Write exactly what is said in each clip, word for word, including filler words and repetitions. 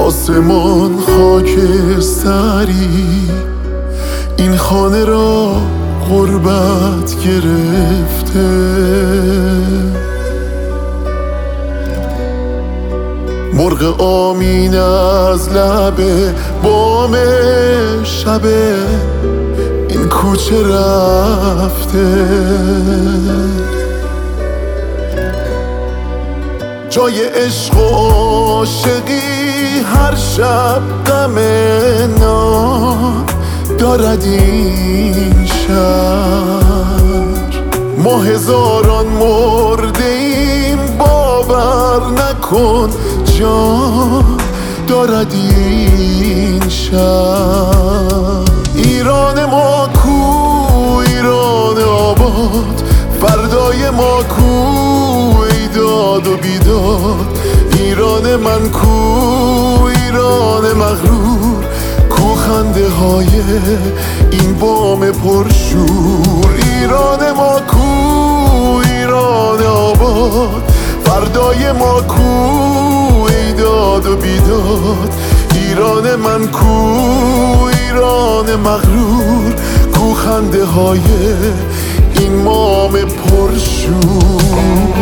آسمان خاکستری این خانه را غربت گرفته. مرغ آمین از لب بام شب این کوچه رفته. جای عشق و عاشقی هر شب غم نان دارد این شهر. ما هزاران مرده ایم باور نکن جان دارد این شهر. ایران ما کو ایران آباد، فردای ما کو ای داد و بیداد. ایران من کو ایران مغرور، کو خنده های این بام پرشور. ایران ما کو ایران آباد، فردای ما کو ای داد و بیداد. ایران من کو ایران مغرور، کو خنده های این بام پرشور.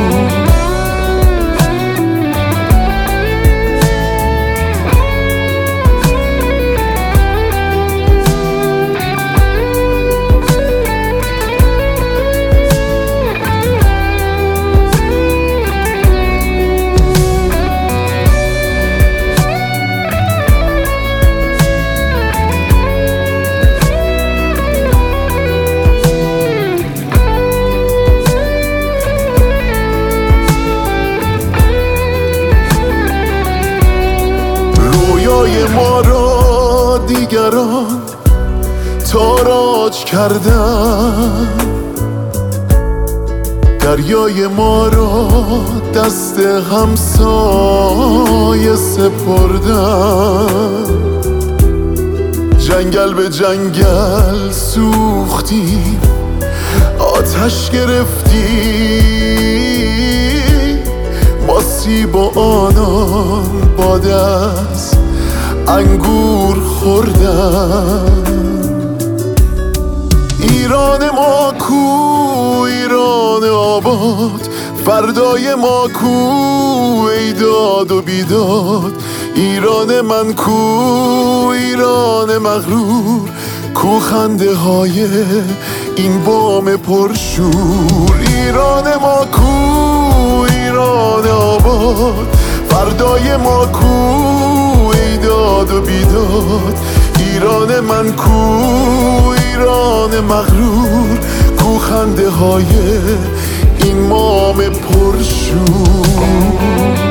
ما را دیگران تاراج کردن، دریای ما را دست همسایه سپردن. جنگل به جنگل سوختیم، آتش گرفتیم، ما سیب و آنان با دست انگور خوردن. ایران ما کو ایران آباد، فردای ما کو ای داد و بیداد. ایران من کو ایران مغرور، کو خنده های این بام پرشور. ایران ما کو ایران آباد، فردای ما کو داد و بیداد. ایران من کو ایران مغرور، کو خنده های این بام پرشور.